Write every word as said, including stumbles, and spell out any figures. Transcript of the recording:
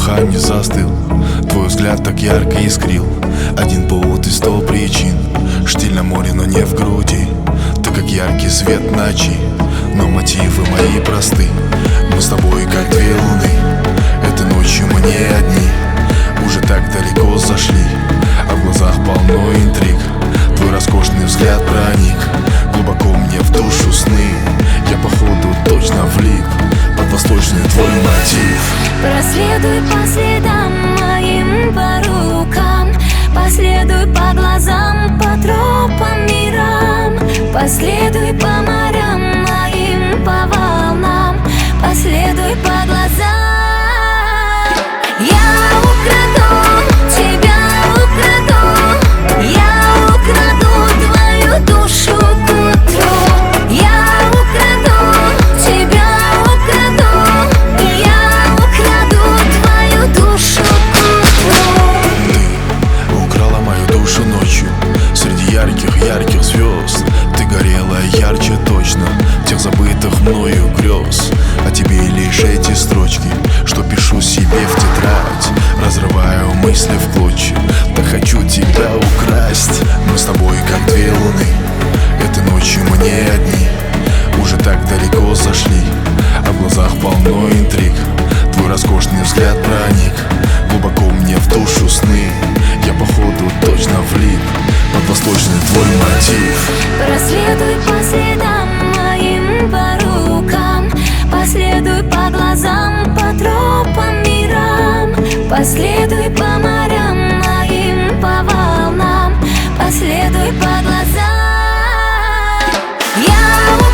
дыхании застыл, твой взгляд так ярко искрил. Один повод и сто причин. Штиль на море, но не в груди. Ты как яркий свет ночи, но мотивы мои просты. Мы с тобой как две луны, этой ночью мы не одни. Уже так далеко зашли, а в глазах полно интриг. Твой роскошный взгляд проник глубоко мне в душу сны. Я походу точно влип под восточный твой мотив. Проследуй по следам моим, по рукам, последуй по глазам, по тропам мирам. Последуй по морям моим, по волнам, последуй по глазам. Я украду тебя, украду, я украду твою душу к утру. Я украду тебя, украду, я украду твою душу к утру. Ты украла мою душу ночью среди ярких-ярких звезд. Ты горела ярче точно тех забытых мною грез. А тебе лишь эти строчки, что пишу себе в тетрадь. Разрываю мысли в клочья, так хочу тебя украсть. Мы с тобой как две луны, этой ночью мы не одни. Уже так далеко зашли, а в глазах полно интриг. Твой роскошный взгляд проник глубоко мне в душу сны. Я походу точно влип под восточный твой мотив. Проследуй по следам моим, по рукам, последуй по глазам, по тропам мирам. Последуй по морям моим, по волнам, последуй по глазам. Я